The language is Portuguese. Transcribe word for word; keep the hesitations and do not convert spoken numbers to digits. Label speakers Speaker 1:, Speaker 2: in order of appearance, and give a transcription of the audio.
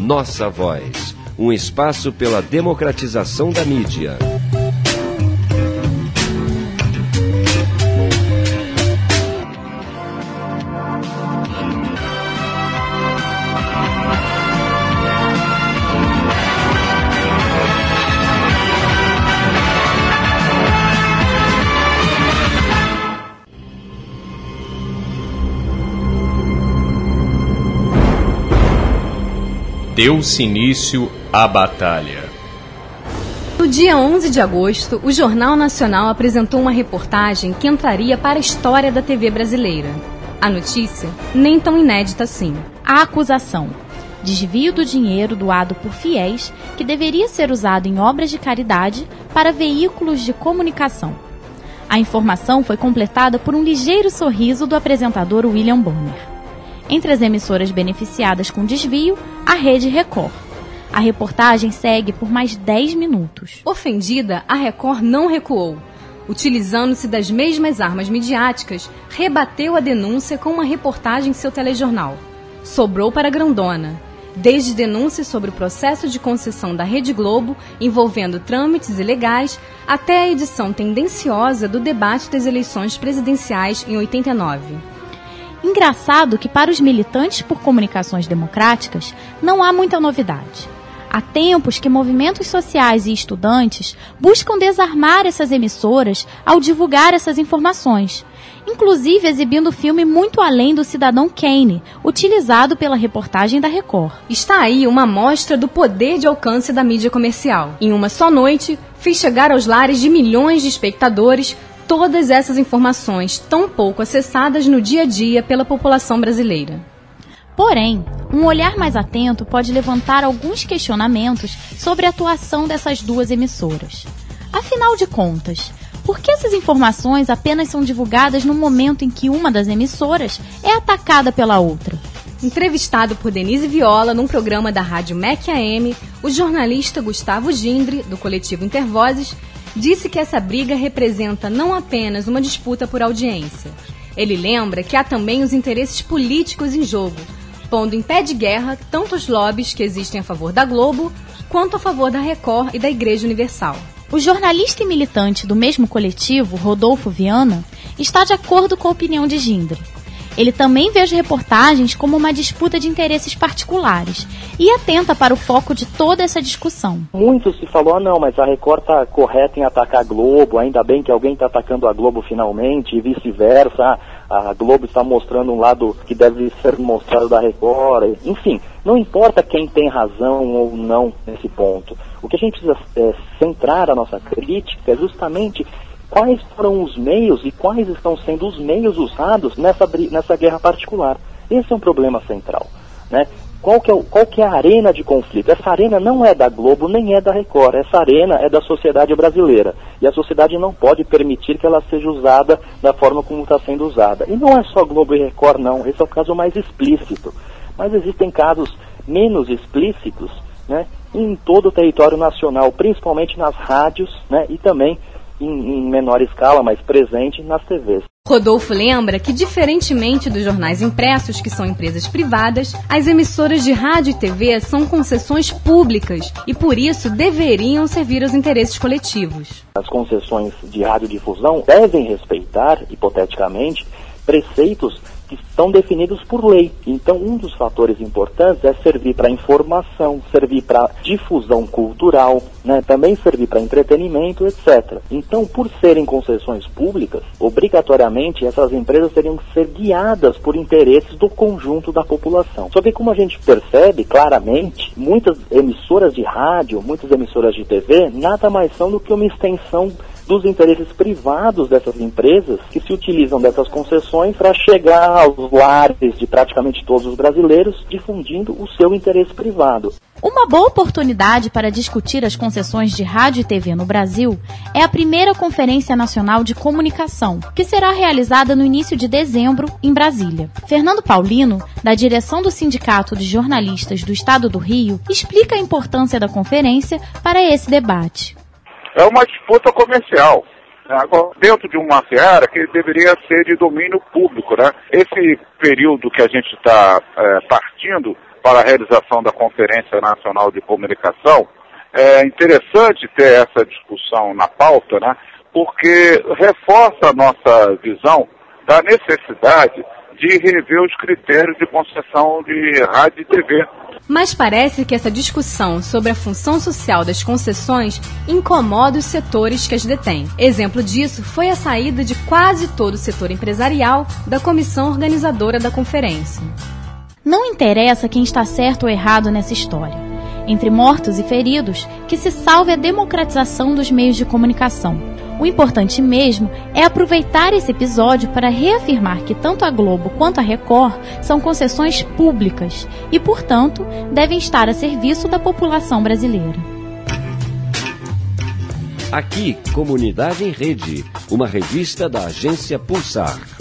Speaker 1: Nossa Voz, um espaço pela democratização da mídia.
Speaker 2: Deu-se início à batalha.
Speaker 3: No dia onze de agosto, o Jornal Nacional apresentou uma reportagem que entraria para a história da T V brasileira. A notícia, nem tão inédita assim.
Speaker 4: A acusação: desvio do dinheiro doado por fiéis que deveria ser usado em obras de caridade para veículos de comunicação. A informação foi completada por um ligeiro sorriso do apresentador William Bonner. Entre as emissoras beneficiadas com desvio, a Rede Record. A reportagem segue por mais dez minutos.
Speaker 3: Ofendida, a Record não recuou. Utilizando-se das mesmas armas midiáticas, rebateu a denúncia com uma reportagem em seu telejornal. Sobrou para a grandona. Desde denúncias sobre o processo de concessão da Rede Globo, envolvendo trâmites ilegais, até a edição tendenciosa do debate das eleições presidenciais em oitenta e nove.
Speaker 4: Engraçado que para os militantes por comunicações democráticas não há muita novidade. Há tempos que movimentos sociais e estudantes buscam desarmar essas emissoras ao divulgar essas informações, inclusive exibindo filme muito além do Cidadão Kane, utilizado pela reportagem da Record.
Speaker 3: Está aí uma amostra do poder de alcance da mídia comercial. Em uma só noite, fez chegar aos lares de milhões de espectadores todas essas informações tão pouco acessadas no dia a dia pela população brasileira.
Speaker 4: Porém, um olhar mais atento pode levantar alguns questionamentos sobre a atuação dessas duas emissoras. Afinal de contas, por que essas informações apenas são divulgadas no momento em que uma das emissoras é atacada pela outra?
Speaker 3: Entrevistado por Denise Viola num programa da rádio M E C A M, o jornalista Gustavo Gindre, do coletivo Intervozes, disse que essa briga representa não apenas uma disputa por audiência. Ele lembra que há também os interesses políticos em jogo, pondo em pé de guerra tanto os lobbies que existem a favor da Globo, quanto a favor da Record e da Igreja Universal.
Speaker 4: O jornalista e militante do mesmo coletivo, Rodolfo Viana, está de acordo com a opinião de Gindre. Ele também vê as reportagens como uma disputa de interesses particulares e atenta para o foco de toda essa discussão.
Speaker 5: Muito se falou, ah, não, mas a Record está correta em atacar a Globo, ainda bem que alguém está atacando a Globo finalmente, e vice-versa, a Globo está mostrando um lado que deve ser mostrado da Record, enfim, não importa quem tem razão ou não nesse ponto. O que a gente precisa é, centrar a nossa crítica é justamente quais foram os meios e quais estão sendo os meios usados nessa, nessa guerra particular. Esse é um problema central, né? Qual que, é o, qual que é a arena de conflito? Essa arena não é da Globo, nem é da Record. Essa arena é da sociedade brasileira. E a sociedade não pode permitir que ela seja usada da forma como está sendo usada. E não é só Globo e Record, não. Esse é o caso mais explícito. Mas existem casos menos explícitos, né, em todo o território nacional, principalmente nas rádios, né, e também em, em menor escala, mas presente nas T Vs.
Speaker 3: Rodolfo lembra que, diferentemente dos jornais impressos, que são empresas privadas, as emissoras de rádio e T V são concessões públicas e, por isso, deveriam servir aos interesses coletivos.
Speaker 5: As concessões de radiodifusão devem respeitar, hipoteticamente, preceitos que estão definidos por lei. Então, um dos fatores importantes é servir para informação, servir para difusão cultural, né, também servir para entretenimento, etcétera. Então, por serem concessões públicas, obrigatoriamente essas empresas teriam que ser guiadas por interesses do conjunto da população. Só que, como a gente percebe claramente, muitas emissoras de rádio, muitas emissoras de T V, nada mais são do que uma extensão dos interesses privados dessas empresas que se utilizam dessas concessões para chegar aos lares de praticamente todos os brasileiros, difundindo o seu interesse privado.
Speaker 4: Uma boa oportunidade para discutir as concessões de rádio e T V no Brasil é a primeira Conferência Nacional de Comunicação, que será realizada no início de dezembro, em Brasília. Fernando Paulino, da direção do Sindicato de Jornalistas do Estado do Rio, explica a importância da conferência para esse debate.
Speaker 6: É uma disputa comercial, agora, dentro de uma seara que deveria ser de domínio público, né? Esse período que a gente está é, partindo para a realização da Conferência Nacional de Comunicação. É interessante ter essa discussão na pauta, né, porque reforça a nossa visão da necessidade de rever os critérios de concessão de rádio e T V.
Speaker 3: Mas parece que essa discussão sobre a função social das concessões incomoda os setores que as detêm. Exemplo disso foi a saída de quase todo o setor empresarial da comissão organizadora da conferência.
Speaker 4: Não interessa quem está certo ou errado nessa história. Entre mortos e feridos, que se salve a democratização dos meios de comunicação. O importante mesmo é aproveitar esse episódio para reafirmar que tanto a Globo quanto a Record são concessões públicas e, portanto, devem estar a serviço da população brasileira.
Speaker 1: Aqui, Comunidade em Rede, uma revista da agência Pulsar.